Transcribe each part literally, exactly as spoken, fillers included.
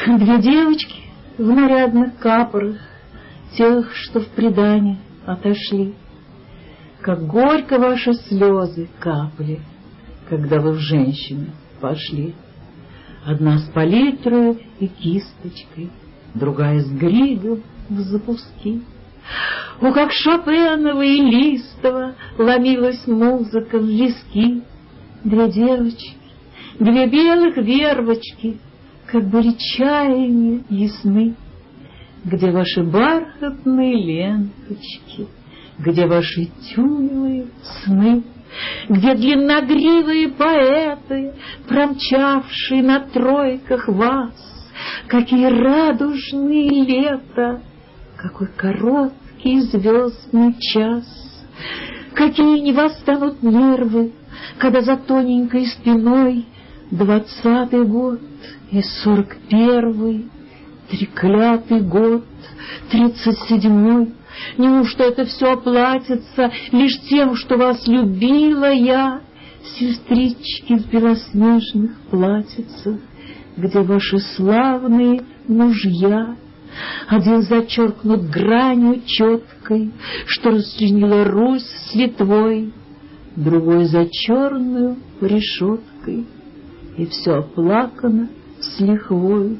Две девочки в нарядных капорах, тех, что в предание отошли. Как горько ваши слезы капли, когда вы в женщины пошли. Одна с палитрой и кисточкой, другая с григом в запуски. О, как Шопенова и Листова ломилась музыка в виски. Две девочки, две белых вербочки, как были чаяния ясны. Где ваши бархатные ленточки, где ваши тюлевые сны, где длинногривые поэты, промчавшие на тройках вас, какие радужные лета, какой короткий звездный час, какие не восстанут нервы, когда за тоненькой спиной двадцатый год и сорок первый, треклятый год, тридцать седьмой. Неужто это все оплатится лишь тем, что вас любила я, сестрички в белоснежных платьицах, где ваши славные мужья? Один зачеркнут гранью четкой, что расчленила Русь с Литвой, другой за черную решеткой, и все оплакано с лихвой.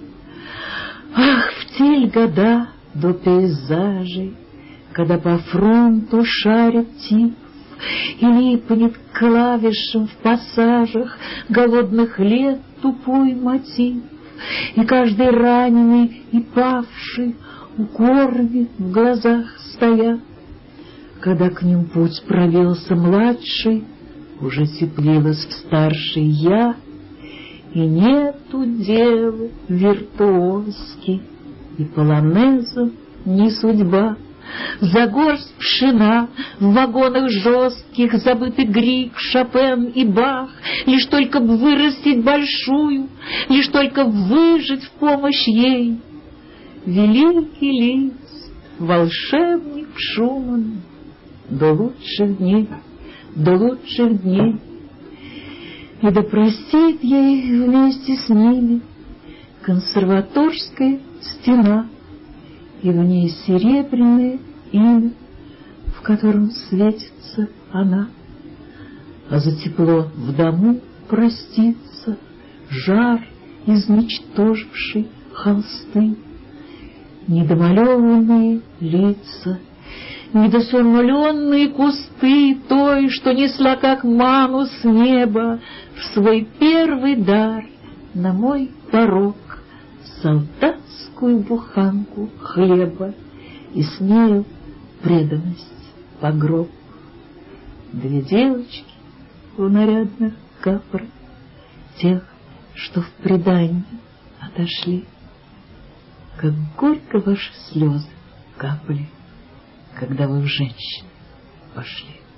Ах, в те года до пейзажей, когда по фронту шарит тиф и липнет к клавишам в пассажах голодных лет тупой мотив, и каждый раненый и павший укорами в глазах стоят, когда к ним путь провелся младший, уже теплилась в старшей я, и нету девы виртуозки, и полонезу не судьба. За горсть пшена в вагонах жестких забыты Григ, Шопен и Бах, лишь только б вырастить большую, лишь только выжить в помощь ей. Великий лист, волшебник Шуман, до лучших дней, до лучших дней. И да простит ей вместе с ними консерваторская стена, и в ней серебряное имя, в котором светится она. А за тепло в дому простится жар, изничтоживший холсты. Недомалеванные лица, недосурмленные кусты той, что несла как ману с неба в свой первый дар на мой порог солдатскую буханку хлеба и с нею преданность по гроб. Две девочки в нарядных капорах, тех, что в предание отошли. Как горько ваши слезы капали, когда вы в женщин пошли.